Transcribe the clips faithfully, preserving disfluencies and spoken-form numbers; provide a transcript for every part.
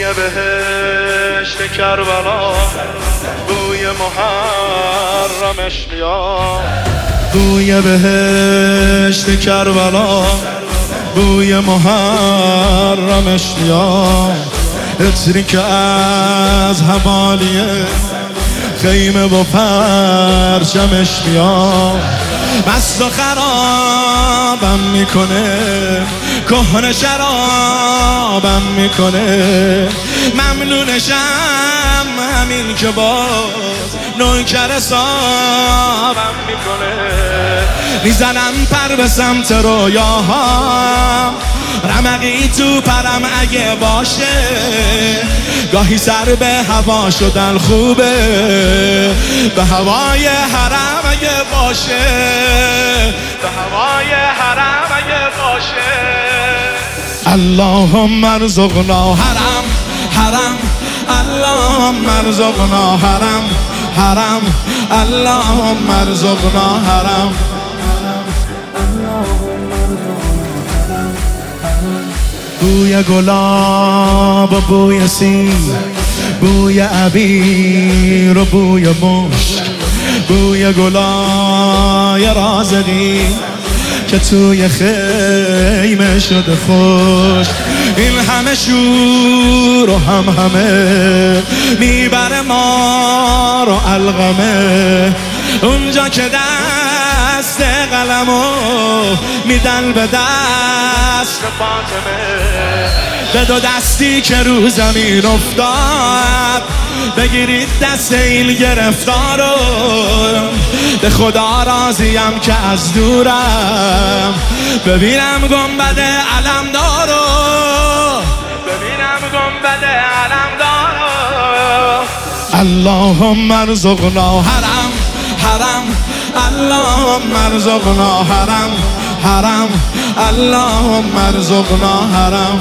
بهشت کربلا بوی محرمش میاد، بوی بهشت کربلا بوی محرمش میاد، عطری که از حوالیه خیمه و پرچمش میاد، مست و خرابم میکنه، کهنه شرابم میکنه، ممنونشم همین که باز نوکر صابم میکنه، میزنم پر به سمت رویاهام، رمقی تو پرم اگه باشه، گاهی سر به هوا شدن خوبه، به هوای حرم اگه باشه، به هوای حرم اگه باشه. اللهم ارزقنا حرم حرم، اللهم ارزقنا حرم حرم، اللهم ارزقنا حرم. بوی گلاب و بوی سین، بوی عبیر و بوی مشک، بوی گلای رازقی که توی خیمه شده خوش، این همه شور و هم همه میبره ما رو علقمه، اونجا که دست قلمو میدن به دست فاطمه، به دو دستی که رو زمین افتاد بگیرید دست این گرفتارو، به خدا راضیم که از دورم ببینم گنبد علمدارو، ببینم گنبد علمدارو. اللهم ارزقنا حرم حرم، اللهم ارزقنا حرم حرم، اللهم ارزقنا حرم.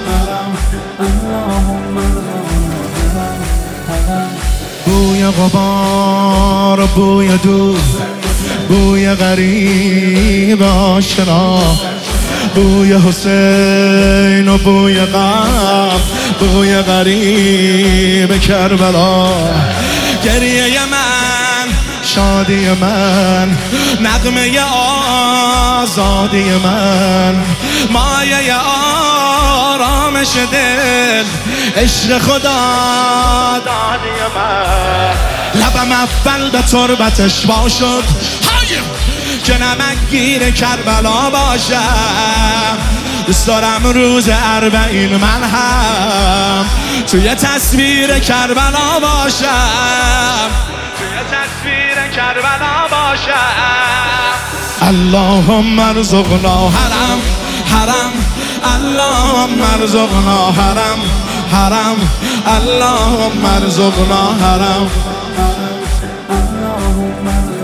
بوی غبار، بوی دود، بوی غریب آشنا، بوی حسین و بوی غم، بوی غریب کربلا، گریه من، شادی من، نغمه آزادی من، مایه آرامش دل، عشق خدا دادی من، لبم اول به تربتش وا شد که نمکگیر کربلا باشم، دوست دارم روز اربعین من هم توی تصویر کربلا باشم، توی تصویر کربلا باشم. اللهم ارزقنا حرم حرم، اللهم ارزقنا حرم حرم، اللهم ارزقنا حرم.